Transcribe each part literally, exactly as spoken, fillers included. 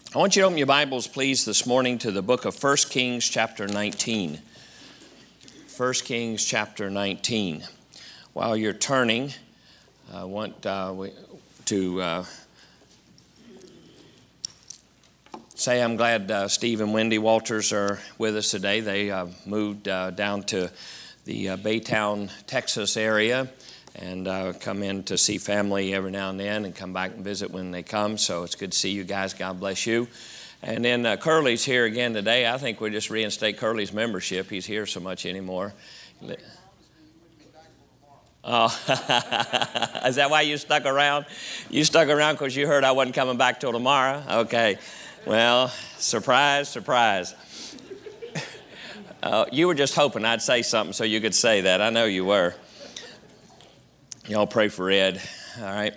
I want you to open your Bibles, please, this morning to the book of First Kings chapter nineteen. First Kings chapter nineteen. While you're turning, I want uh, to uh, say I'm glad uh, Steve and Wendy Walters are with us today. They uh, moved uh, down to the uh, Baytown, Texas area and uh, come in to see family every now and then and come back and visit when they come. So it's good to see you guys. God bless you. And then uh, Curly's here again today. I think we'll just reinstate Curly's membership. He's here so much anymore. Oh, is that why you stuck around? You stuck around because you heard I wasn't coming back till tomorrow? Okay. Well, surprise, surprise. Uh, you were just hoping I'd say something so you could say that. I know you were. Y'all pray for Ed, all right?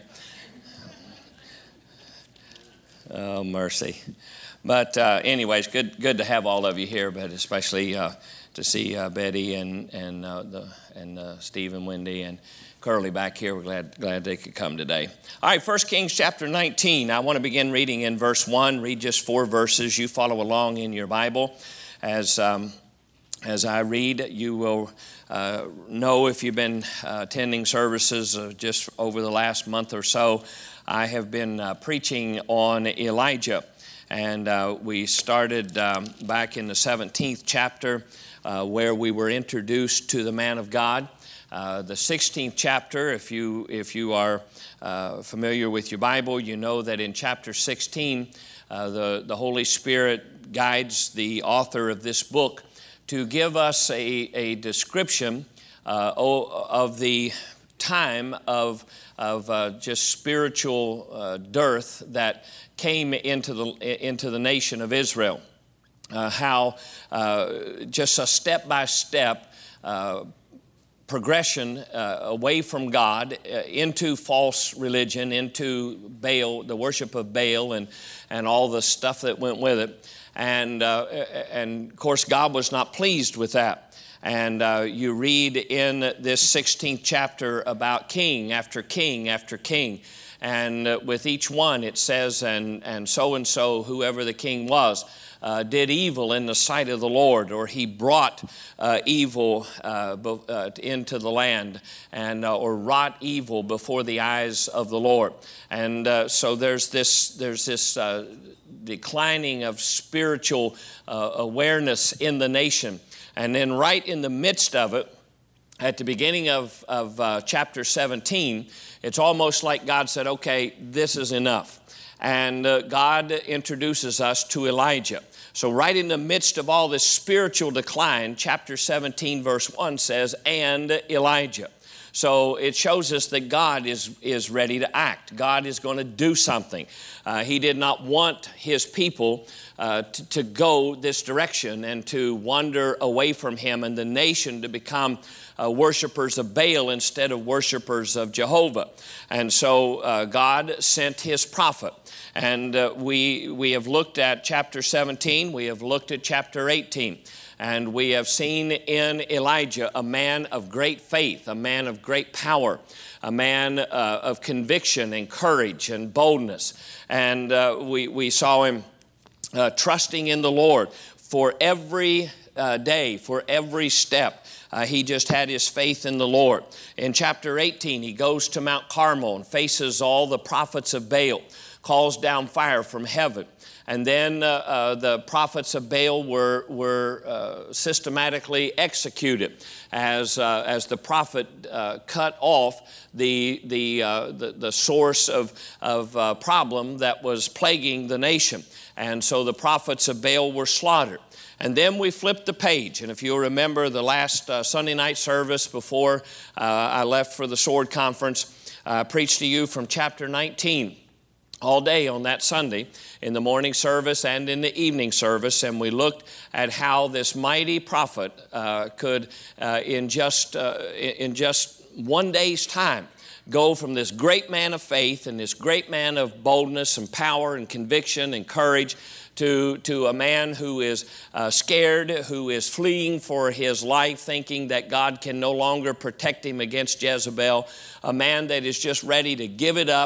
Oh, mercy. But uh, anyways, good good to have all of you here, but especially uh, to see uh, Betty and and uh, the and uh, Steve and Wendy and Curly back here. We're glad glad they could come today. All right, First Kings chapter nineteen. I want to begin reading in verse one. Read just four verses. You follow along in your Bible as um, as I read. You will uh, know if you've been uh, attending services uh, just over the last month or so. I have been uh, preaching on Elijah. And uh, we started um, back in the seventeenth chapter uh, where we were introduced to the man of God. Uh, the sixteenth chapter, if you if you are uh, familiar with your Bible, you know that in chapter sixteen, uh, the, the Holy Spirit guides the author of this book to give us a, a description uh, of the time of, of uh, just spiritual uh, dearth that came into the into the nation of Israel. Uh, how uh, just a step-by-step uh, progression uh, away from God uh, into false religion, into Baal, the worship of Baal, and and all the stuff that went with it. And uh, and of course, God was not pleased with that. And uh, you read in this sixteenth chapter about king after king after king. And uh, with each one it says, and, and so-and-so, whoever the king was, uh, did evil in the sight of the Lord, or he brought uh, evil uh, bo- uh, into the land, and uh, or wrought evil before the eyes of the Lord. And uh, so there's this, there's this uh, declining of spiritual uh, awareness in the nation. And then right in the midst of it, at the beginning of, of uh, chapter seventeen, it's almost like God said, okay, this is enough. And uh, God introduces us to Elijah. So right in the midst of all this spiritual decline, chapter seventeen, verse one says, and Elijah. So it shows us that God is, is ready to act. God is going to do something. Uh, he did not want his people uh, to, to go this direction and to wander away from him, and the nation to become Uh, worshipers of Baal instead of worshipers of Jehovah. And so uh, God sent his prophet. And uh, we, we have looked at chapter seventeen, we have looked at chapter eighteen, and we have seen in Elijah a man of great faith, a man of great power, a man uh, of conviction and courage and boldness. And uh, we, we saw him uh, trusting in the Lord for every uh, day, for every step. Uh, he just had his faith in the Lord. In chapter eighteen, he goes to Mount Carmel and faces all the prophets of Baal, calls down fire from heaven. And then uh, uh, the prophets of Baal were, were uh, systematically executed as, uh, as the prophet uh, cut off the, the, uh, the, the source of, of uh, problem that was plaguing the nation. And so the prophets of Baal were slaughtered. And then we flipped the page. And if you'll remember the last uh, Sunday night service before uh, I left for the Sword Conference, I uh, preached to you from chapter nineteen all day on that Sunday in the morning service and in the evening service. And we looked at how this mighty prophet uh, could, uh, in just uh, in just one day's time, go from this great man of faith and this great man of boldness and power and conviction and courage to, to a man who is uh, scared, who is fleeing for his life, thinking that God can no longer protect him against Jezebel, a man that is just ready to give it up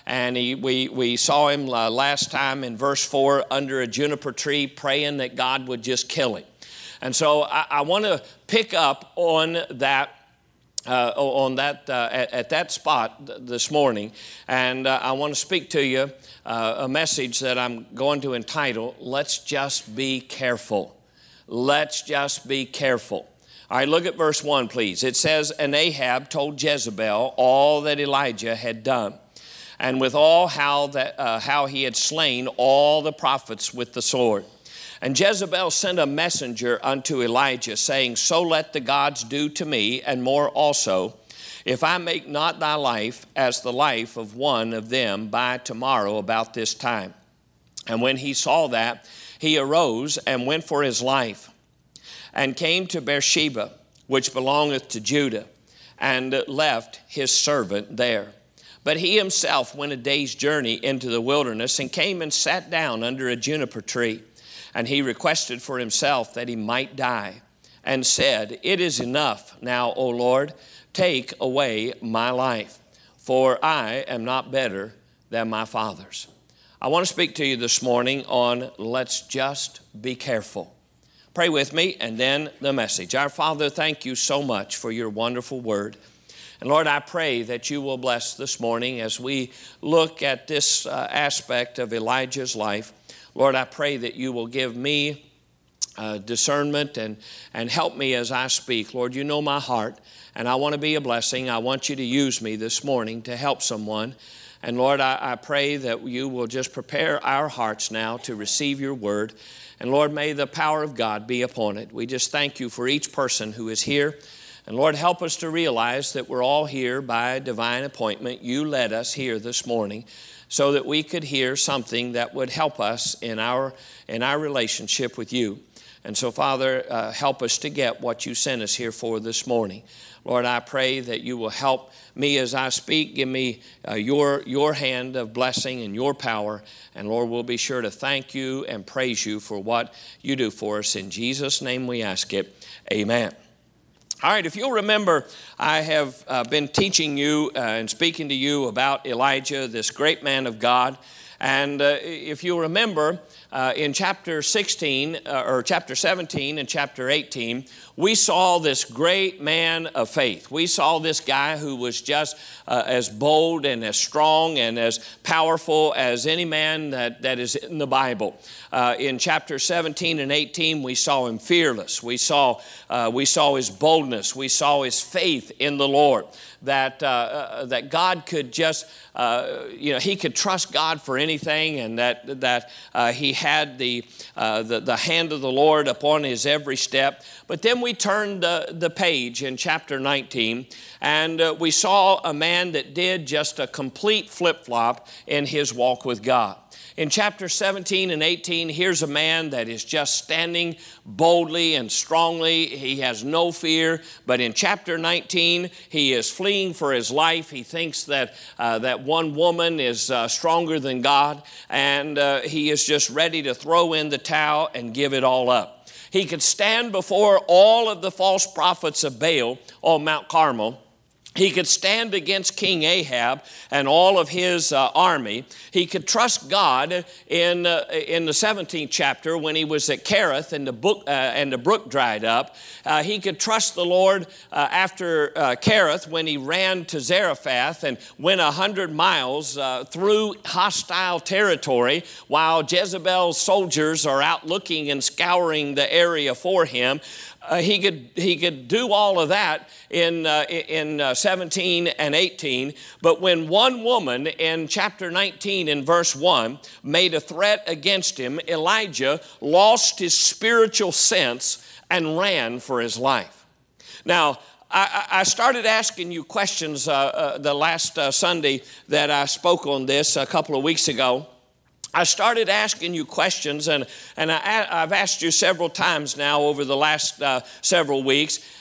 And he, we, we saw him uh, last time in verse four under a juniper tree praying that God would just kill him. And so I, I want to pick up on that Uh, on that uh, at, at that spot th- this morning, and uh, I want to speak to you uh, a message that I'm going to entitle, Let's Just Be Careful. Let's just be careful. All right, look at verse one, please. It says, "And Ahab told Jezebel all that Elijah had done, and with all how, that, uh, how he had slain all the prophets with the sword. And Jezebel sent a messenger unto Elijah, saying, So let the gods do to me, and more also, if I make not thy life as the life of one of them by tomorrow about this time. And when he saw that, he arose and went for his life, and came to Beersheba, which belongeth to Judah, and left his servant there. But he himself went a day's journey into the wilderness, and came and sat down under a juniper tree. And he requested for himself that he might die, and said, It is enough now, O Lord, take away my life, for I am not better than my fathers." I want to speak to you this morning on let's just be careful. Pray with me, and then the message. Our Father, thank you so much for your wonderful word. And Lord, I pray that you will bless this morning as we look at this uh, aspect of Elijah's life. Lord, I pray that you will give me uh, discernment and, and help me as I speak. Lord, you know my heart, and I want to be a blessing. I want you to use me this morning to help someone. And Lord, I, I pray that you will just prepare our hearts now to receive your word. And Lord, may the power of God be upon it. We just thank you for each person who is here. And Lord, help us to realize that we're all here by divine appointment. You led us here this morning, so that we could hear something that would help us in our in our relationship with you. And so, Father, uh, help us to get what you sent us here for this morning. Lord, I pray that you will help me as I speak. Give me uh, your, your hand of blessing and your power. And Lord, we'll be sure to thank you and praise you for what you do for us. In Jesus' name we ask it. Amen. All right, if you'll remember, I have uh, been teaching you uh, and speaking to you about Elijah, this great man of God. And uh, if you remember, uh, in chapter sixteen, uh, or chapter seventeen and chapter eighteen, we saw this great man of faith. We saw this guy who was just uh, as bold and as strong and as powerful as any man that, that is in the Bible. Uh, in chapter seventeen and eighteen, we saw him fearless. We saw, uh, we saw his boldness. We saw his faith in the Lord. That, uh, uh, that God could just, uh, you know, he could trust God for anything, and that, that uh, he had the, uh, the, the hand of the Lord upon his every step. But then we turned uh, the page in chapter nineteen, and uh, we saw a man that did just a complete flip-flop in his walk with God. In chapter seventeen and eighteen, here's a man that is just standing boldly and strongly. He has no fear. But in chapter nineteen, he is fleeing for his life. He thinks that uh, that one woman is uh, stronger than God, and uh, he is just ready to throw in the towel and give it all up. He could stand before all of the false prophets of Baal on Mount Carmel. He could stand against King Ahab and all of his uh, army. He could trust God in uh, in the seventeenth chapter when he was at Kerith and the book uh, and the brook dried up. Uh, he could trust the Lord uh, after uh, Kerith when he ran to Zarephath and went a hundred miles uh, through hostile territory while Jezebel's soldiers are out looking and scouring the area for him. Uh, he could he could do all of that in uh, in uh, seventeen and eighteen, but when one woman in chapter nineteen in verse one made a threat against him, Elijah lost his spiritual sense and ran for his life. Now, I, I started asking you questions uh, uh, the last uh, Sunday that I spoke on this a couple of weeks ago. I started asking you questions, and, and I, I've asked you several times now over the last uh, several weeks.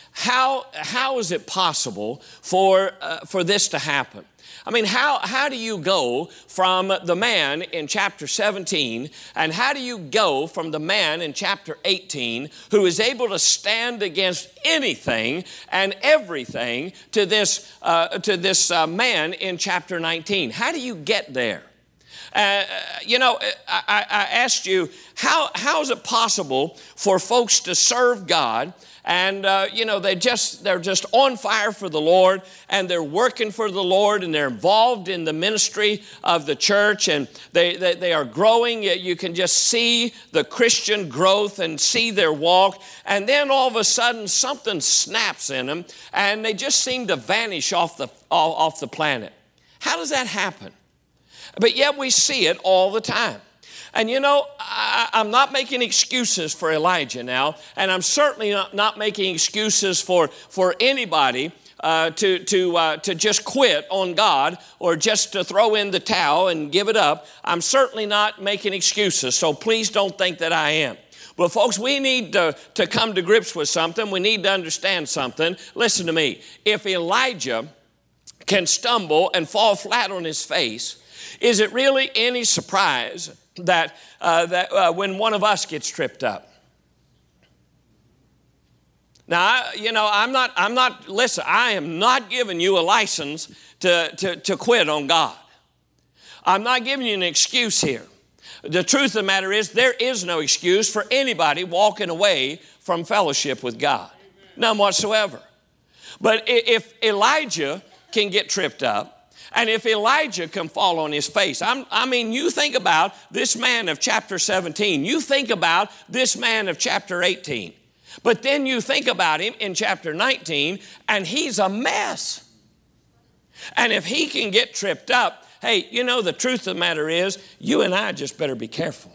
how, how is it possible for, uh, for this to happen? I mean, how, how do you go from the man in chapter seventeen, and how do you go from the man in chapter eighteen who is able to stand against anything and everything to this, uh, to this uh, man in chapter nineteen? How do you get there? Uh, you know, I, I asked you, how, how is it possible for folks to serve God? And, uh, you know, they just, they're just on fire for the Lord, and they're working for the Lord, and they're involved in the ministry of the church, and they, they, they are growing. You can just see the Christian growth and see their walk. And then all of a sudden, something snaps in them, and they just seem to vanish off the, off the planet. How does that happen? But yet we see it all the time. And you know, I, I'm not making excuses for Elijah now, and I'm certainly not, not making excuses for, for anybody uh, to, to, uh, to just quit on God or just to throw in the towel and give it up. I'm certainly not making excuses, so please don't think that I am. But folks, we need to, to come to grips with something. We need to understand something. Listen to me. If Elijah can stumble and fall flat on his face, is it really any surprise that, uh, that uh, when one of us gets tripped up? Now, I, you know, I'm not, I'm not, listen, I am not giving you a license to, to, to quit on God. I'm not giving you an excuse here. The truth of the matter is there is no excuse for anybody walking away from fellowship with God. None whatsoever. But if Elijah can get tripped up, and if Elijah can fall on his face, I'm, I mean, you think about this man of chapter seventeen. You think about this man of chapter eighteen. But then you think about him in chapter nineteen, and he's a mess. And if he can get tripped up, hey, you know, the truth of the matter is, you and I just better be careful.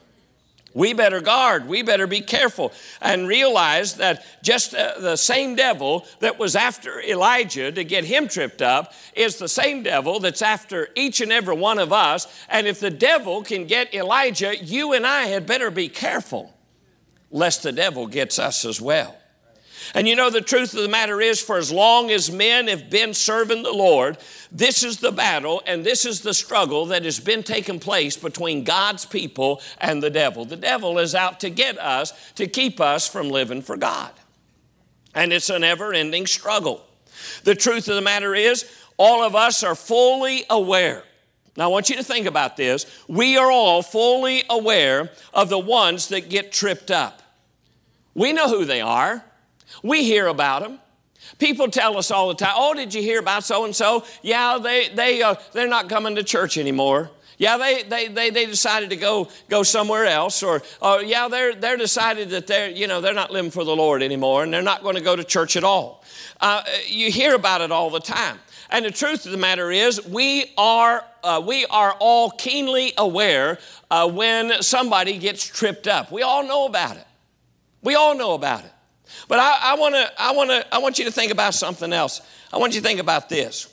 We better guard. We better be careful and realize that just uh, the same devil that was after Elijah to get him tripped up is the same devil that's after each and every one of us. And if the devil can get Elijah, you and I had better be careful lest the devil gets us as well. And you know, the truth of the matter is, for as long as men have been serving the Lord, this is the battle and this is the struggle that has been taking place between God's people and the devil. The devil is out to get us, to keep us from living for God. And it's a never-ending struggle. The truth of the matter is, all of us are fully aware. Now, I want you to think about this. We are all fully aware of the ones that get tripped up. We know who they are. We hear about them. People tell us all the time, oh, did you hear about so-and-so? Yeah, they, they, uh, they're not coming to church anymore. Yeah, they, they, they, they decided to go, go somewhere else. Or, or yeah, they're, they're decided that they're, you know, they're not living for the Lord anymore, and they're not going to go to church at all. Uh, you hear about it all the time. And the truth of the matter is, we are, uh, we are all keenly aware uh, when somebody gets tripped up. We all know about it. We all know about it. But I, I want to, I want to, I want you to think about something else. I want you to think about this.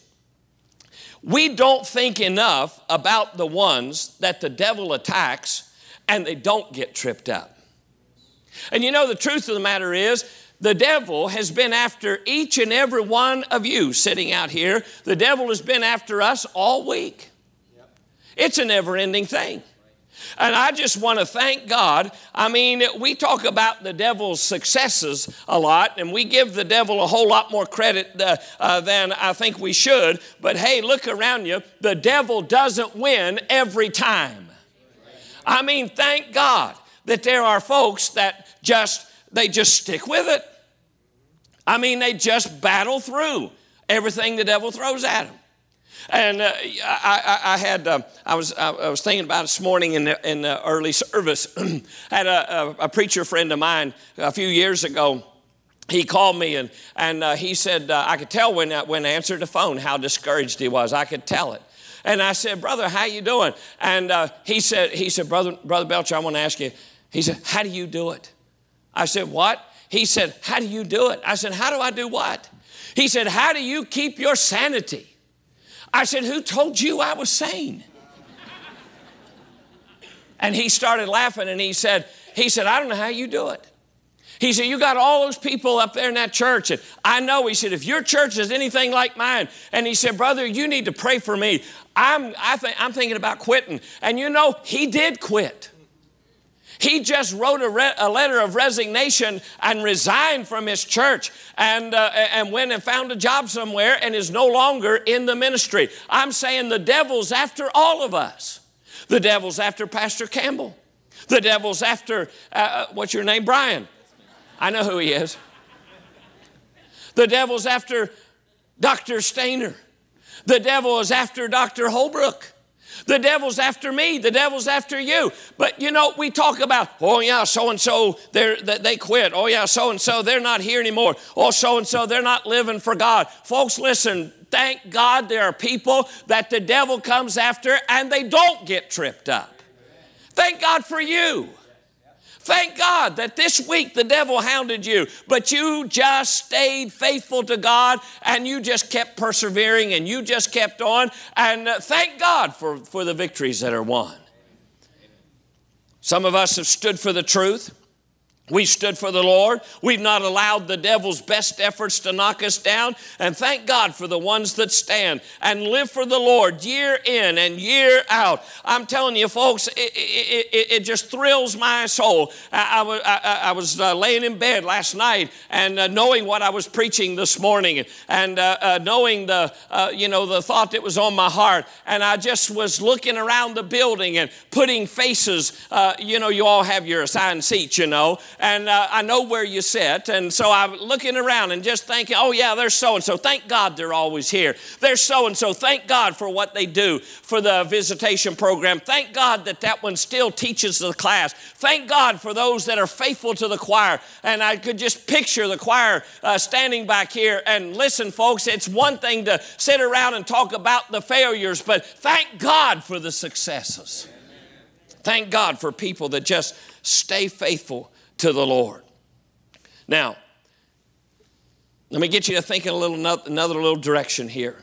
We don't think enough about the ones that the devil attacks and they don't get tripped up. And you know, the truth of the matter is, the devil has been after each and every one of you sitting out here. The devil has been after us all week. It's a never-ending thing. And I just want to thank God. I mean, we talk about the devil's successes a lot, and we give the devil a whole lot more credit uh, uh, than I think we should. But hey, look around you. The devil doesn't win every time. I mean, thank God that there are folks that just, they just stick with it. I mean, they just battle through everything the devil throws at them. And uh, I, I, I had, uh, I was, I was thinking about this morning in the, in the early service. Had a, a, a preacher friend of mine a few years ago. He called me and and uh, he said uh, I could tell when I, when I answered the phone how discouraged he was. I could tell it. And I said, "Brother, how you doing?" And uh, he said, he said, "Brother, Brother Belcher, I want to ask you." He said, "How do you do it?" I said, "What?" He said, "How do you do it?" I said, "How do I do what?" He said, "How do you keep your sanity?" I said, "Who told you I was sane?" And he started laughing and he said, he said, "I don't know how you do it." He said, you got all those people up there in that church. And I know, he said, if your church is anything like mine. And he said, brother, you need to pray for me. I'm, I think, I'm thinking about quitting. And you know, he did quit. He just wrote a, re- a letter of resignation and resigned from his church and, uh, and went and found a job somewhere and is no longer in the ministry. I'm saying the devil's after all of us. The devil's after Pastor Campbell. The devil's after, uh, what's your name, Brian? I know who he is. The devil's after Doctor Stainer. The devil is after Doctor Holbrook. The devil's after me. The devil's after you. But, you know, we talk about, oh, yeah, so-and-so, they're, they quit. Oh, yeah, so-and-so, they're not here anymore. Oh, so-and-so, they're not living for God. Folks, listen, thank God there are people that the devil comes after and they don't get tripped up. Thank God for you. Thank God that this week the devil hounded you, but you just stayed faithful to God and you just kept persevering and you just kept on. And uh, thank God for, for the victories that are won. Some of us have stood for the truth. We stood for the Lord. We've not allowed the devil's best efforts to knock us down. And thank God for the ones that stand and live for the Lord year in and year out. I'm telling you, folks, it, it, it, it just thrills my soul. I, I, I, I was uh, laying in bed last night and uh, knowing what I was preaching this morning and uh, uh, knowing the, uh, you know, the thought that was on my heart. And I just was looking around the building and putting faces. Uh, you know, you all have your assigned seats, you know. And uh, I know where you sit. And so I'm looking around and just thinking, oh, yeah, there's so-and-so. Thank God they're always here. There's so-and-so. Thank God for what they do for the visitation program. Thank God that that one still teaches the class. Thank God for those that are faithful to the choir. And I could just picture the choir uh, standing back here. And listen, folks, it's one thing to sit around and talk about the failures, but thank God for the successes. Thank God for people that just stay faithful to the Lord. Now, let me get you to think in a little another little direction here.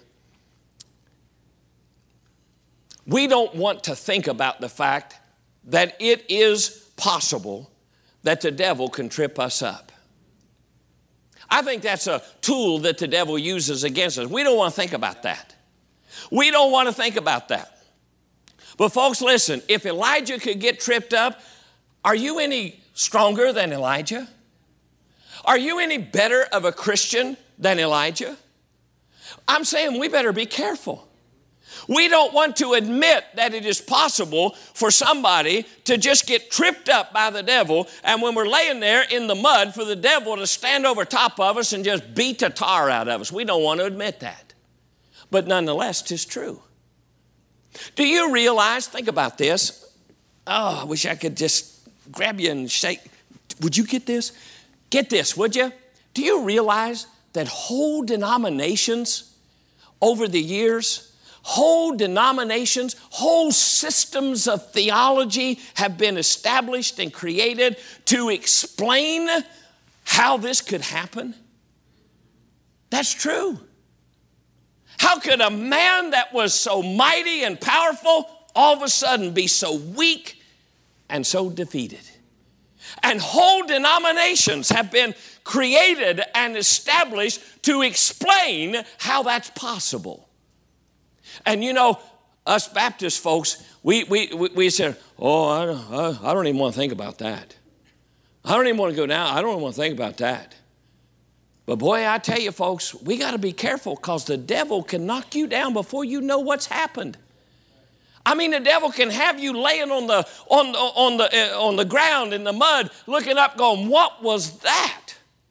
We don't want to think about the fact that it is possible that the devil can trip us up. I think that's a tool that the devil uses against us. We don't want to think about that. We don't want to think about that. But folks, listen, if Elijah could get tripped up, are you any stronger than Elijah? Are you any better of a Christian than Elijah? I'm saying we better be careful. We don't want to admit that it is possible for somebody to just get tripped up by the devil, and when we're laying there in the mud, for the devil to stand over top of us and just beat the tar out of us. We don't want to admit that. But nonetheless, 'tis true. Do you realize, think about this. Oh, I wish I could just grab you and shake. Would you get this? Get this, would you? Do you realize that whole denominations over the years, whole denominations, whole systems of theology have been established and created to explain how this could happen? That's true. How could a man that was so mighty and powerful all of a sudden be so weak and so defeated? And whole denominations have been created and established to explain how that's possible. And you know, us Baptist folks, we we we, we say, oh, I don't, I don't even want to think about that. I don't even want to go down. I don't even want to think about that. But boy, I tell you folks, we got to be careful because the devil can knock you down before you know what's happened. I mean, the devil can have you laying on the on the on the uh, on the ground in the mud, looking up, going, "What was that?"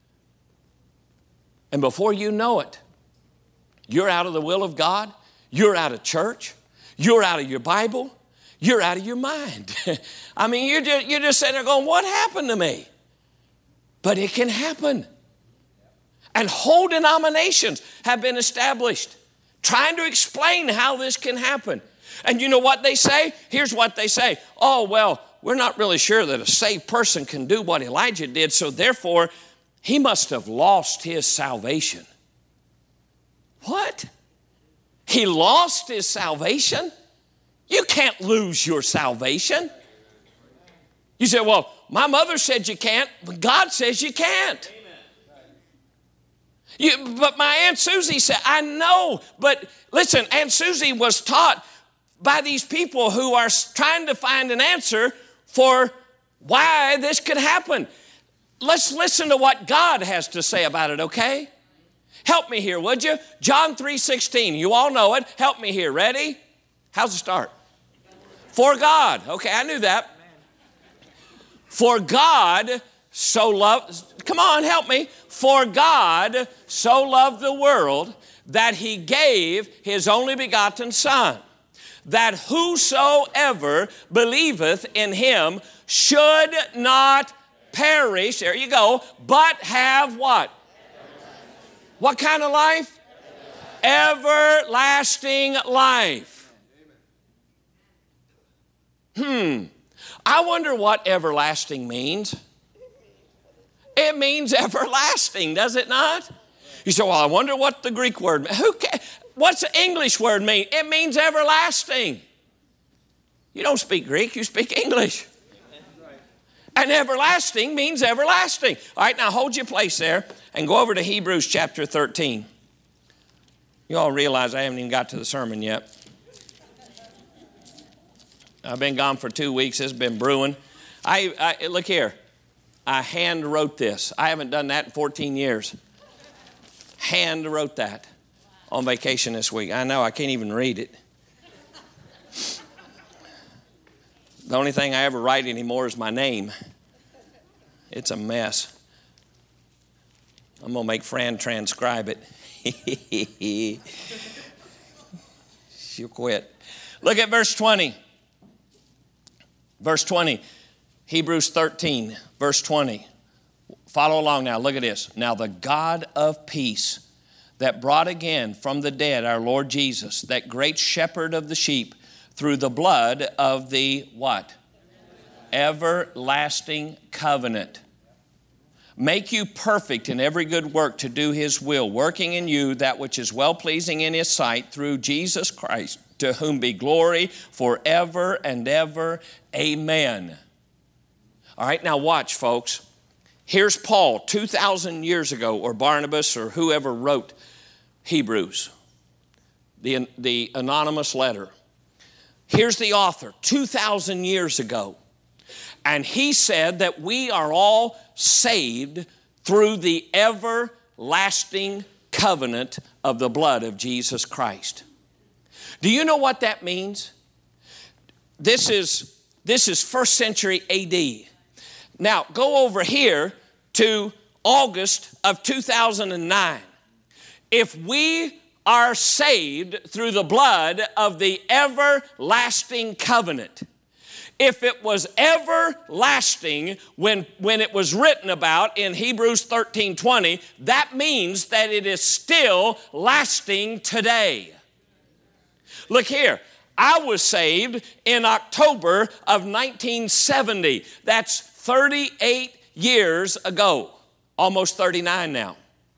And before you know it, you're out of the will of God. You're out of church. You're out of your Bible. You're out of your mind. I mean, you're just you're just sitting there going, "What happened to me?" But it can happen. And whole denominations have been established trying to explain how this can happen. And you know what they say? Here's what they say. Oh, well, we're not really sure that a saved person can do what Elijah did, so therefore, he must have lost his salvation. What? He lost his salvation? You can't lose your salvation. You say, well, my mother said you can't, but God says you can't. You, but my Aunt Susie said, I know, but listen, Aunt Susie was taught by these people who are trying to find an answer for why this could happen. Let's listen to what God has to say about it, okay? Help me here, would you? John three sixteen, you all know it. Help me here, ready? How's it start? For God, okay, I knew that. For God so loved, come on, help me. For God so loved the world that he gave his only begotten Son, that whosoever believeth in him should not perish, there you go, but have what? What kind of life? Everlasting life. Hmm. I wonder what everlasting means. It means everlasting, does it not? You say, well, I wonder what the Greek word means. Who ca- What's the English word mean? It means everlasting. You don't speak Greek, you speak English. And everlasting means everlasting. All right, now hold your place there and go over to Hebrews chapter thirteen. You all realize I haven't even got to the sermon yet. I've been gone for two weeks. It's been brewing. I, I look here. I hand wrote this. I haven't done that in fourteen years. Hand wrote that on vacation this week. I know, I can't even read it. The only thing I ever write anymore is my name. It's a mess. I'm going to make Fran transcribe it. She'll quit. Look at verse twenty. Verse twenty. Hebrews thirteen, verse twenty. Follow along now. Look at this. Now the God of peace that brought again from the dead our Lord Jesus, that great shepherd of the sheep, through the blood of the what? Everlasting covenant. Make you perfect in every good work to do his will, working in you that which is well-pleasing in his sight through Jesus Christ, to whom be glory forever and ever. Amen. All right, now watch, folks. Here's Paul two thousand years ago, or Barnabas, or whoever wrote Hebrews, the, the anonymous letter. Here's the author, two thousand years ago. And he said that we are all saved through the everlasting covenant of the blood of Jesus Christ. Do you know what that means? This is, this is first century A D. Now, go over here to August of two thousand nine. If we are saved through the blood of the everlasting covenant, if it was everlasting when, when it was written about in Hebrews thirteen twenty, that means that it is still lasting today. Look here. I was saved in October of nineteen seventy. That's thirty-eight years ago, almost thirty-nine now.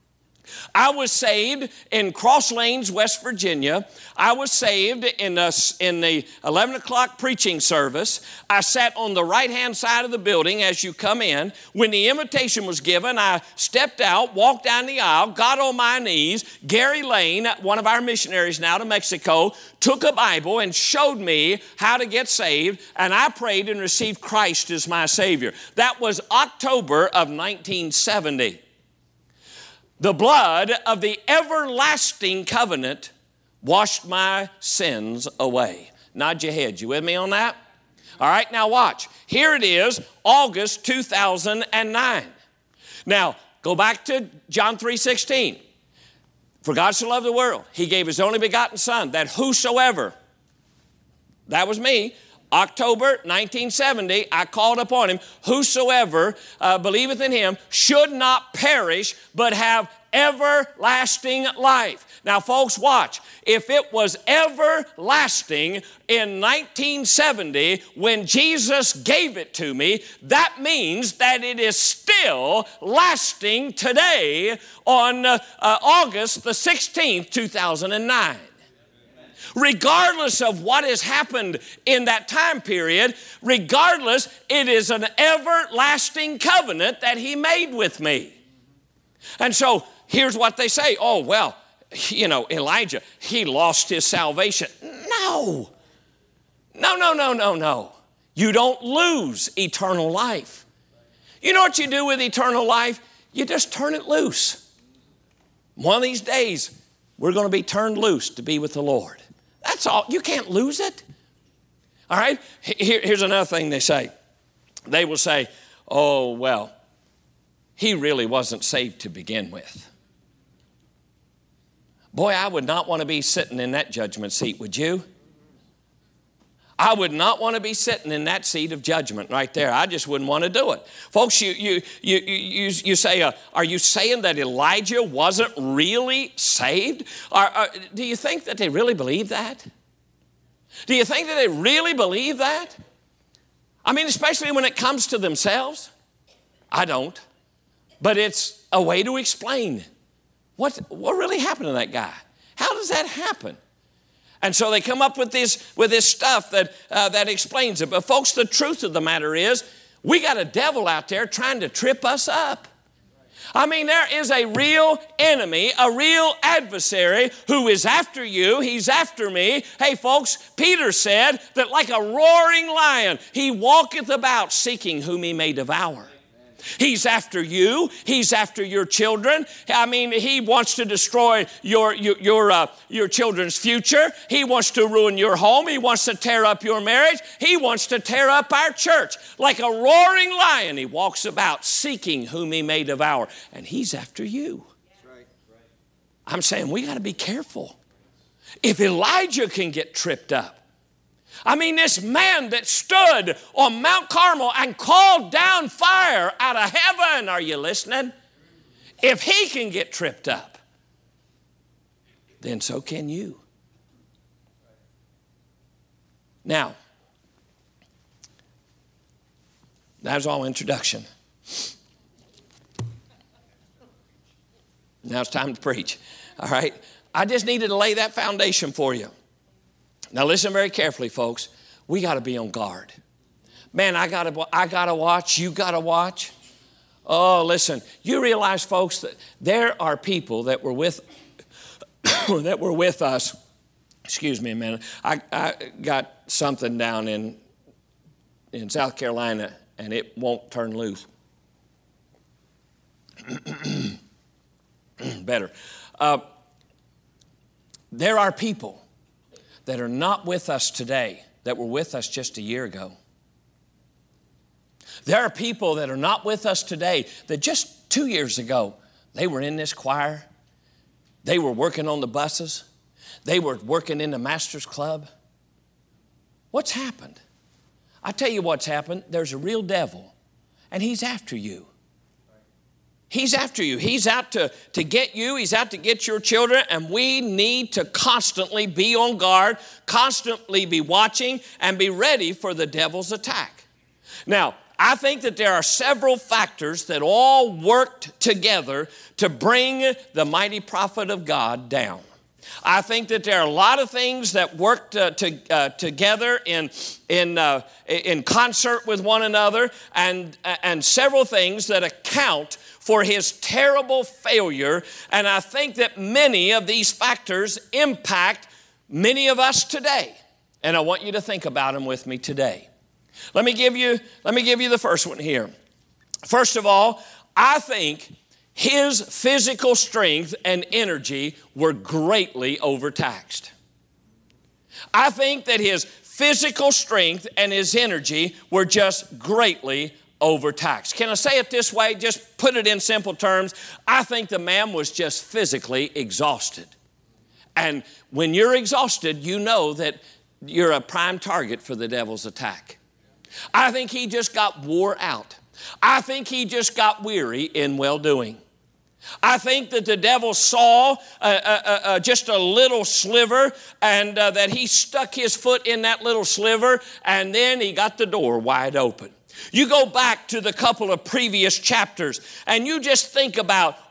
I was saved in Cross Lanes, West Virginia. I was saved in, a, in the eleven o'clock preaching service. I sat on the right-hand side of the building as you come in. When the invitation was given, I stepped out, walked down the aisle, got on my knees. Gary Lane, one of our missionaries now to Mexico, took a Bible and showed me how to get saved, and I prayed and received Christ as my Savior. That was October of nineteen seventy. The blood of the everlasting covenant washed my sins away. Nod your head. You with me on that? All right, now watch. Here it is, August two thousand nine. Now, go back to John three sixteen. For God so loved the world, he gave his only begotten Son, that whosoever, that was me, October nineteen seventy, I called upon him, whosoever uh, believeth in him should not perish, but have everlasting life. Now, folks, watch. If it was everlasting in nineteen seventy when Jesus gave it to me, that means that it is still lasting today on uh, uh, August the sixteenth, two thousand nine. Regardless of what has happened in that time period, regardless, it is an everlasting covenant that he made with me. And so here's what they say. Oh, well, you know, Elijah, he lost his salvation. No. No, no, no, no, no. You don't lose eternal life. You know what you do with eternal life? You just turn it loose. One of these days, we're going to be turned loose to be with the Lord. That's all. You can't lose it. All right? Here, here's another thing they say. They will say, oh, well, he really wasn't saved to begin with. Boy, I would not want to be sitting in that judgment seat, would you? I would not want to be sitting in that seat of judgment right there. I just wouldn't want to do it. Folks, you, you, you, you, you say, uh, are you saying that Elijah wasn't really saved? Or, or, do you think that they really believe that? Do you think that they really believe that? I mean, especially when it comes to themselves. I don't. But it's a way to explain what, what really happened to that guy. How does that happen? And so they come up with this, with this stuff that, uh, that explains it. But folks, the truth of the matter is, we got a devil out there trying to trip us up. I mean, there is a real enemy, a real adversary who is after you. He's after me. Hey, folks, Peter said that like a roaring lion, he walketh about seeking whom he may devour. He's after you. He's after your children. I mean, he wants to destroy your, your, your, uh, your children's future. He wants to ruin your home. He wants to tear up your marriage. He wants to tear up our church. Like a roaring lion, he walks about seeking whom he may devour. And he's after you. I'm saying we got to be careful. If Elijah can get tripped up, I mean, this man that stood on Mount Carmel and called down fire out of heaven, are you listening? If he can get tripped up, then so can you. Now, that was all introduction. Now it's time to preach. All right? I just needed to lay that foundation for you. Now listen very carefully, folks. We got to be on guard. Man, I got to I got to watch. You got to watch. Oh, listen. You realize, folks, that there are people that were with that were with us. Excuse me a minute. I, I got something down in in South Carolina, and it won't turn loose. Better. Uh, there are people that are not with us today that were with us just a year ago. There are people that are not with us today that just two years ago, they were in this choir. They were working on the buses. They were working in the Master's Club. What's happened? I tell you what's happened. There's a real devil, and he's after you. He's after you. He's out to, to get you. He's out to get your children. And we need to constantly be on guard, constantly be watching, and be ready for the devil's attack. Now, I think that there are several factors that all worked together to bring the mighty prophet of God down. I think that there are a lot of things that worked uh, to, uh, together in, in, uh, in concert with one another, and, and several things that account for his terrible failure. And I think that many of these factors impact many of us today. And I want you to think about them with me today. Let me give you, let me give you the first one here. First of all, I think his physical strength and energy were greatly overtaxed. I think that his physical strength and his energy were just greatly overtaxed. Can I say it this way? Just put it in simple terms. I think the man was just physically exhausted. And when you're exhausted, you know that you're a prime target for the devil's attack. I think he just got wore out. I think he just got weary in well-doing. I think that the devil saw uh, uh, uh, just a little sliver, and uh, that he stuck his foot in that little sliver, and then he got the door wide open. You go back to the couple of previous chapters, and you just think about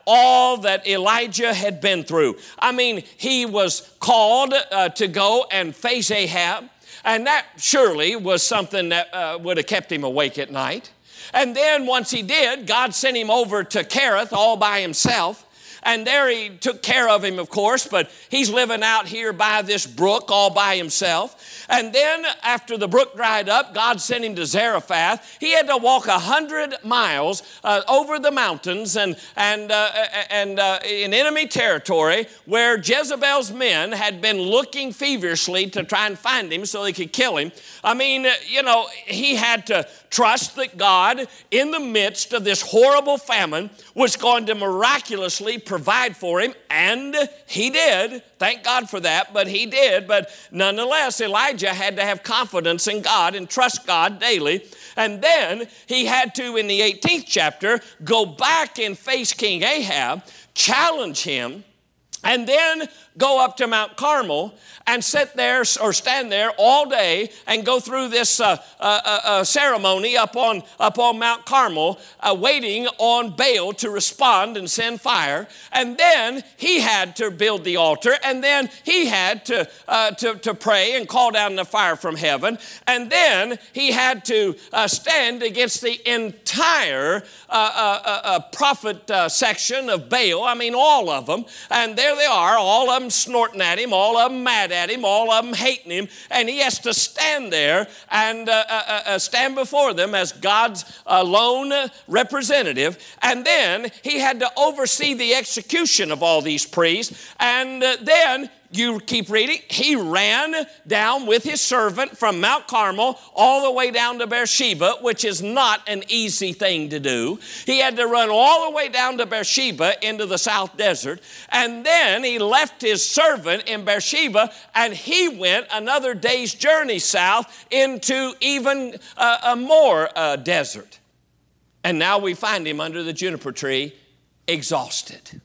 all that Elijah had been through. I mean, he was called uh, to go and face Ahab, and that surely was something that uh, would have kept him awake at night. And then once he did, God sent him over to Kerith all by himself. And there he took care of him, of course, but he's living out here by this brook all by himself. And then after the brook dried up, God sent him to Zarephath. He had to walk a hundred miles uh, over the mountains and, and, uh, and uh, in enemy territory where Jezebel's men had been looking feverishly to try and find him so they could kill him. I mean, you know, he had to trust that God, in the midst of this horrible famine, was going to miraculously provide for him, and he did. Thank God for that, but he did. But nonetheless, Elijah had to have confidence in God and trust God daily. And then he had to, in the eighteenth chapter, go back and face King Ahab, challenge him, and then go up to Mount Carmel and sit there or stand there all day and go through this uh, uh, uh, ceremony up on, up on Mount Carmel, uh, waiting on Baal to respond and send fire. And then he had to build the altar, and then he had to, uh, to, to pray and call down the fire from heaven. And then he had to uh, stand against the entire uh, uh, uh, uh, prophet uh, section of Baal. I mean, all of them. And there they are, all of them snorting at him, all of them mad at him, all of them hating him, and he has to stand there and uh, uh, uh, stand before them as God's uh, lone representative. And then he had to oversee the execution of all these priests. And uh, then you keep reading, he ran down with his servant from Mount Carmel all the way down to Beersheba, which is not an easy thing to do. He had to run all the way down to Beersheba into the south desert. And then he left his servant in Beersheba, and he went another day's journey south into even uh, a more uh, desert. And now we find him under the juniper tree, exhausted,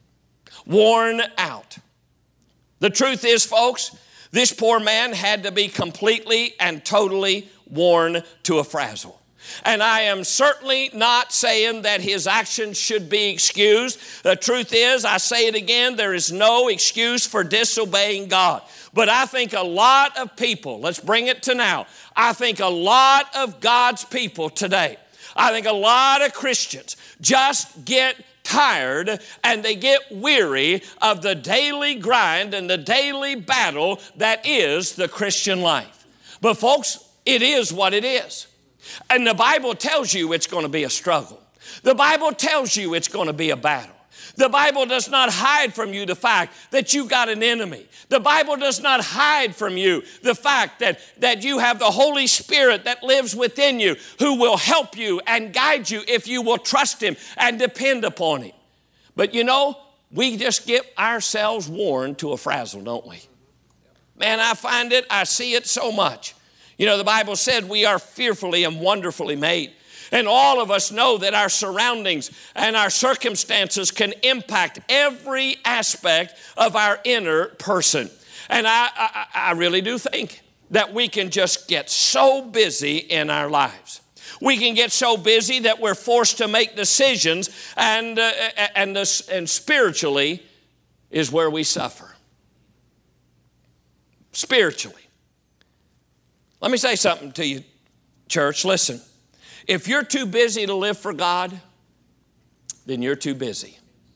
worn out. The truth is, folks, this poor man had to be completely and totally worn to a frazzle. And I am certainly not saying that his actions should be excused. The truth is, I say it again, there is no excuse for disobeying God. But I think a lot of people, let's bring it to now, I think a lot of God's people today, I think a lot of Christians just get tired and they get weary of the daily grind and the daily battle that is the Christian life. But folks, it is what it is. And the Bible tells you it's going to be a struggle. The Bible tells you it's going to be a battle. The Bible does not hide from you the fact that you got an enemy. The Bible does not hide from you the fact that, that you have the Holy Spirit that lives within you who will help you and guide you if you will trust Him and depend upon Him. But you know, we just get ourselves worn to a frazzle, don't we? Man, I find it, I see it so much. You know, the Bible said we are fearfully and wonderfully made. And all of us know that our surroundings and our circumstances can impact every aspect of our inner person. And I, I, I really do think that we can just get so busy in our lives. We can get so busy that we're forced to make decisions, and, uh, and, this, and spiritually is where we suffer. Spiritually. Let me say something to you, church. Listen. If you're too busy to live for God, then you're too busy.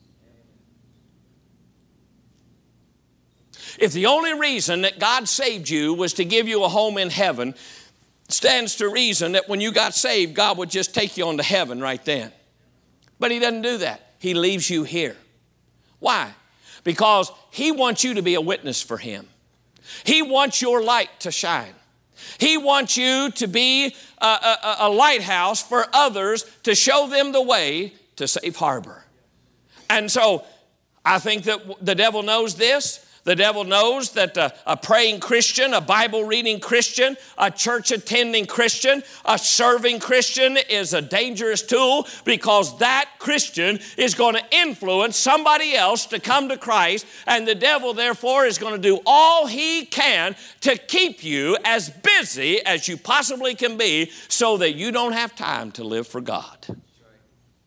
If the only reason that God saved you was to give you a home in heaven, stands to reason that when you got saved, God would just take you on to heaven right then. But He doesn't do that. He leaves you here. Why? Because He wants you to be a witness for Him. He wants your light to shine. He wants you to be a, a, a lighthouse for others to show them the way to safe harbor. And so I think that the devil knows this. The devil knows that a, a praying Christian, a Bible-reading Christian, a church-attending Christian, a serving Christian is a dangerous tool, because that Christian is going to influence somebody else to come to Christ, and the devil, therefore, is going to do all he can to keep you as busy as you possibly can be so that you don't have time to live for God.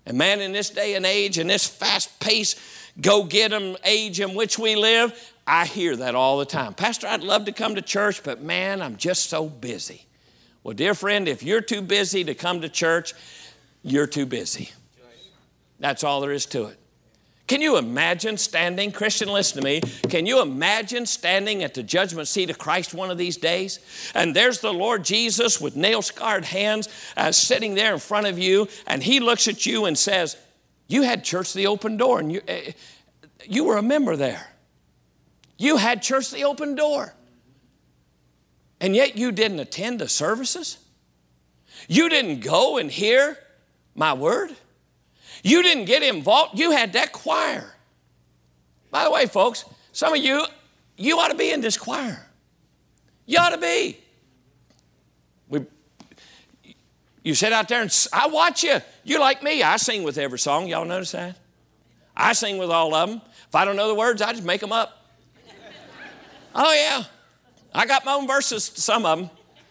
And man, in this day and age, in this fast-paced, go-get-em age in which we live, I hear that all the time. Pastor, I'd love to come to church, but man, I'm just so busy. Well, dear friend, if you're too busy to come to church, you're too busy. That's all there is to it. Can you imagine standing, Christian, listen to me, can you imagine standing at the judgment seat of Christ one of these days? And there's the Lord Jesus with nail-scarred hands uh, sitting there in front of you, and he looks at you and says, you had church the open door, and you, uh, you were a member there. You had church the open door. And yet you didn't attend the services. You didn't go and hear my word. You didn't get involved. You had that choir. By the way, folks, some of you, you ought to be in this choir. You ought to be. We, you sit out there and I watch you. You're like me. I sing with every song. Y'all notice that? I sing with all of them. If I don't know the words, I just make them up. Oh, yeah. I got my own verses to some of them.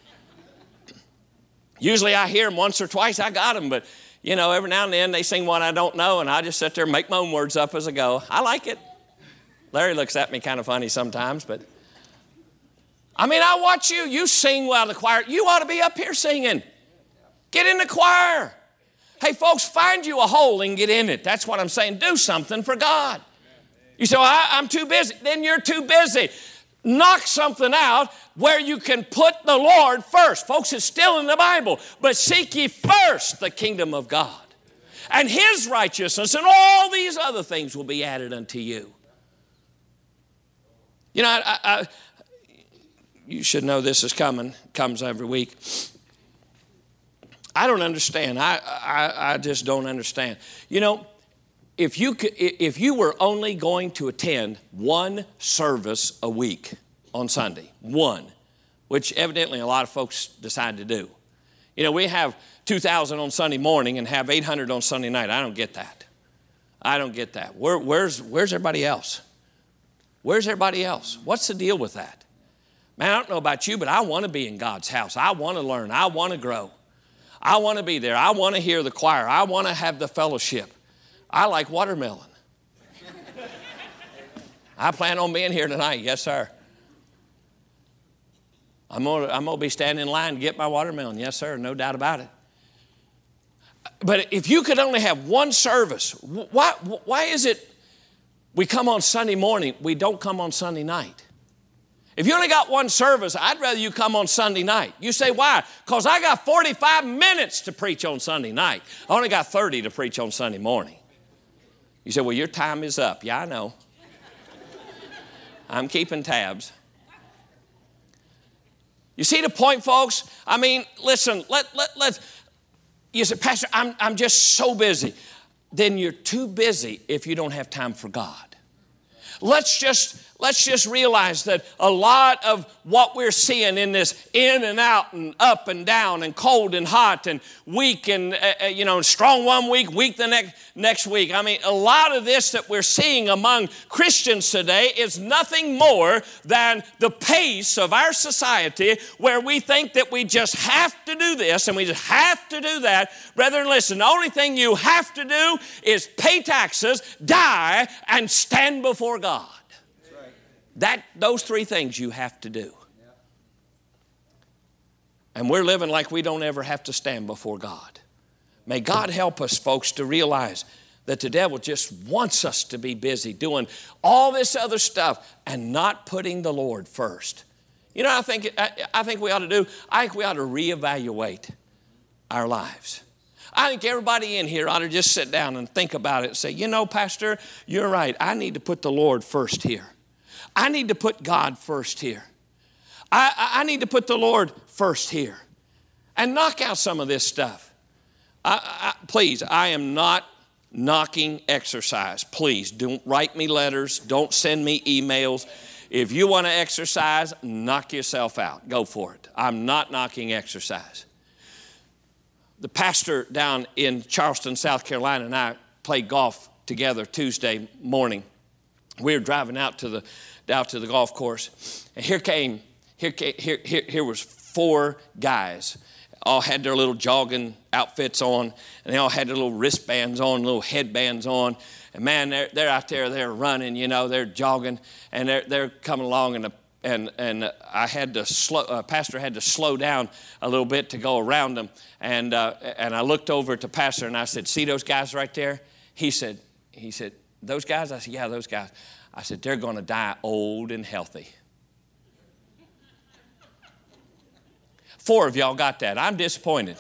Usually I hear them once or twice. I got them, but, you know, every now and then they sing one I don't know, and I just sit there and make my own words up as I go. I like it. Larry looks at me kind of funny sometimes, but I mean, I watch you. You sing well in the choir. You ought to be up here singing. Get in the choir. Hey, folks, find you a hole and get in it. That's what I'm saying. Do something for God. You say, well, I, I'm too busy. Then you're too busy. Knock something out where you can put the Lord first. Folks, it's still in the Bible. But seek ye first the kingdom of God and his righteousness, and all these other things will be added unto you. You know, I, I, I, you should know this is coming, comes every week. I don't understand. I, I, I just don't understand. You know, If you, could, if you were only going to attend one service a week on Sunday, one, which evidently a lot of folks decide to do. You know, we have two thousand on Sunday morning and have eight hundred on Sunday night. I don't get that. I don't get that. Where, where's, where's everybody else? Where's everybody else? What's the deal with that? Man, I don't know about you, but I want to be in God's house. I want to learn. I want to grow. I want to be there. I want to hear the choir. I want to have the fellowship. I like watermelon. I plan on being here tonight. Yes, sir. I'm going to I'm going to be standing in line to get my watermelon. Yes, sir. No doubt about it. But if you could only have one service, why, why is it we come on Sunday morning, we don't come on Sunday night? If you only got one service, I'd rather you come on Sunday night. You say, why? Because I got forty-five minutes to preach on Sunday night. I only got thirty to preach on Sunday morning. You say, well, your time is up. Yeah, I know. I'm keeping tabs. You see the point, folks? I mean, listen, let, let, let's, you say, Pastor, I'm, I'm just so busy. Then you're too busy if you don't have time for God. Let's just, let's just realize that a lot of what we're seeing in this in and out and up and down and cold and hot and weak and, uh, you know, strong one week, weak the next, next week. I mean, a lot of this that we're seeing among Christians today is nothing more than the pace of our society where we think that we just have to do this and we just have to do that. Brethren, listen, the only thing you have to do is pay taxes, die, and stand before God. God. Right. That, those three things you have to do. Yeah. And we're living like we don't ever have to stand before God. May God help us, folks, to realize that the devil just wants us to be busy doing all this other stuff and not putting the Lord first. You know, I think, I, I think we ought to do, I think we ought to reevaluate our lives. I think everybody in here ought to just sit down and think about it and say, you know, Pastor, you're right. I need to put the Lord first here. I need to put God first here. I, I need to put the Lord first here. And knock out some of this stuff. I, I, please, I am not knocking exercise. Please, don't write me letters. Don't send me emails. If you want to exercise, knock yourself out. Go for it. I'm not knocking exercise. The pastor down in Charleston, South Carolina, and I played golf together Tuesday morning. We were driving out to the out to the golf course, and here came here came, here here, here was four guys. all had their little jogging outfits on, and they all had their little wristbands on, little headbands on. And man, they're, they're out there, they're running, you know, they're jogging, and they're, they're coming along, and the, and and I had to slow, uh, Pastor had to slow down a little bit to go around them. And uh, and I looked over at the pastor, and I said, see those guys right there? He said, he said, those guys? I said, yeah, those guys. I said, they're going to die old and healthy. Four of y'all got that. I'm disappointed.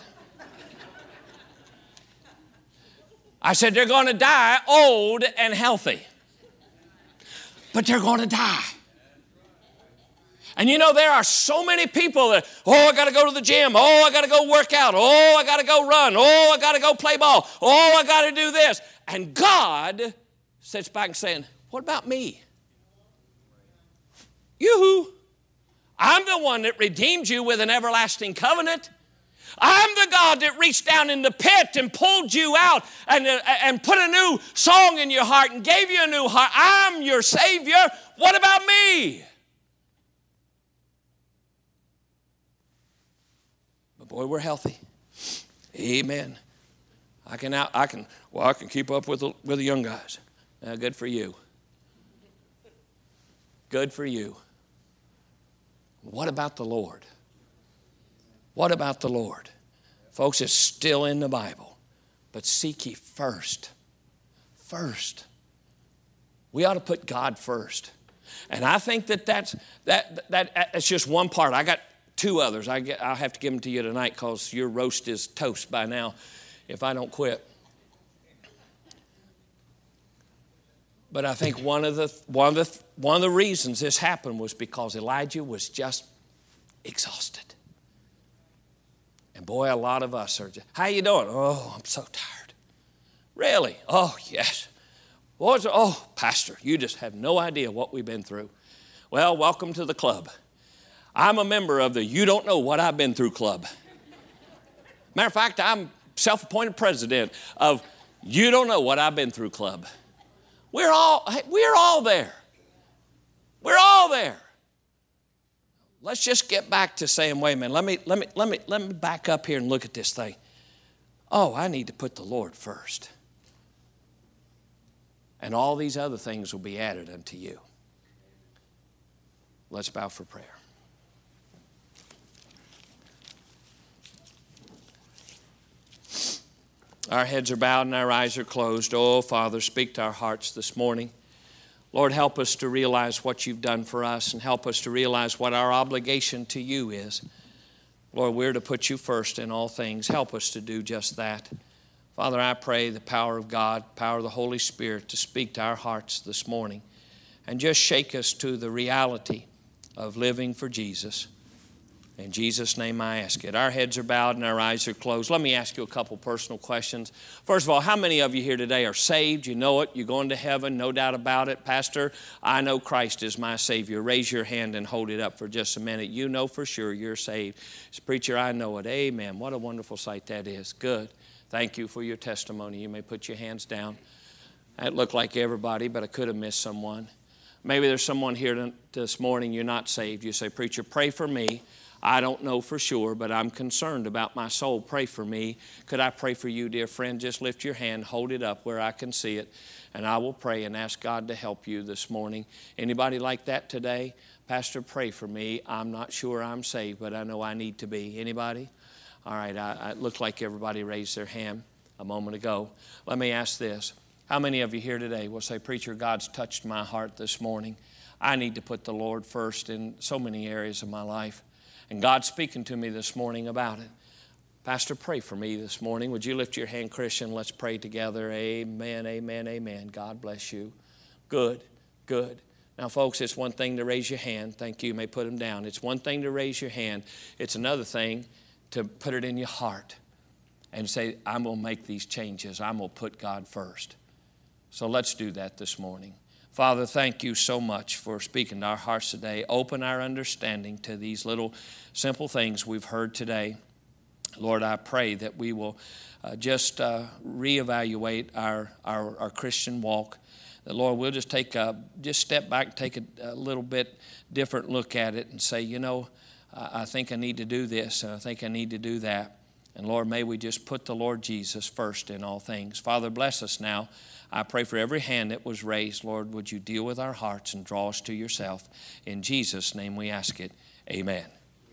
I said, they're going to die old and healthy. But they're going to die. And you know, there are so many people that, oh, I got to go to the gym. Oh, I got to go work out. Oh, I got to go run. Oh, I got to go play ball. Oh, I got to do this. And God sits back and saying, what about me? Yoo-hoo. I'm the one that redeemed you with an everlasting covenant. I'm the God that reached down in the pit and pulled you out and, uh, and put a new song in your heart and gave you a new heart. I'm your Savior. What about me? But boy, we're healthy. Amen. I can out, I can well I can keep up with the, with the young guys. Uh, good for you. Good for you. What about the Lord? What about the Lord? Folks, it's still in the Bible. But seek ye first. First. We ought to put God first. And I think that that's, that, that, that's just one part. I got two others. I get, I'll have to give them to you tonight because your roast is toast by now if I don't quit. But I think one of the one of the one of the reasons this happened was because Elijah was just exhausted. And boy, a lot of us are just, how you doing? Oh, I'm so tired. Really? Oh, yes. What's, oh, Pastor, you just have no idea what we've been through. Well, welcome to the club. I'm a member of the You Don't Know What I've Been Through club. Matter of fact, I'm self-appointed president of You Don't Know What I've Been Through club. We're all, we're all there. We're all there. Let's just get back to saying, wait a minute, let me, let me, let me, let me back up here and look at this thing. Oh, I need to put the Lord first. And all these other things will be added unto you. Let's bow for prayer. Our heads are bowed and our eyes are closed. Oh, Father, speak to our hearts this morning. Lord, help us to realize what you've done for us and help us to realize what our obligation to you is. Lord, we're to put you first in all things. Help us to do just that. Father, I pray the power of God, power of the Holy Spirit to speak to our hearts this morning and just shake us to the reality of living for Jesus. In Jesus' name I ask it. Our heads are bowed and our eyes are closed. Let me ask you a couple personal questions. First of all, how many of you here today are saved? You know it. You're going to heaven, no doubt about it. Pastor, I know Christ is my Savior. Raise your hand and hold it up for just a minute. You know for sure you're saved. As preacher, I know it. Amen. What a wonderful sight that is. Good. Thank you for your testimony. You may put your hands down. That looked like everybody, but I could have missed someone. Maybe there's someone here this morning, you're not saved. You say, preacher, pray for me. I don't know for sure, but I'm concerned about my soul. Pray for me. Could I pray for you, dear friend? Just lift your hand, hold it up where I can see it, and I will pray and ask God to help you this morning. Anybody like that today? Pastor, pray for me. I'm not sure I'm saved, but I know I need to be. Anybody? All right, I, I, it looked like everybody raised their hand a moment ago. Let me ask this. How many of you here today will say, preacher, God's touched my heart this morning. I need to put the Lord first in so many areas of my life. And God's speaking to me this morning about it. Pastor, pray for me this morning. Would you lift your hand, Christian? Let's pray together. Amen, amen, amen. God bless you. Good, good. Now, folks, it's one thing to raise your hand. Thank you. You may put them down. It's one thing to raise your hand. It's another thing to put it in your heart and say, I'm going to make these changes. I'm going to put God first. So let's do that this morning. Father, thank you so much for speaking to our hearts today. Open our understanding to these little simple things we've heard today. Lord, I pray that we will uh, just uh, reevaluate our, our, our Christian walk. That, Lord, we'll just take a, just step back and take a, a little bit different look at it and say, you know, I think I need to do this, and I think I need to do that. And Lord, may we just put the Lord Jesus first in all things. Father, bless us now. I pray for every hand that was raised. Lord, would you deal with our hearts and draw us to yourself? In Jesus' name we ask it. Amen.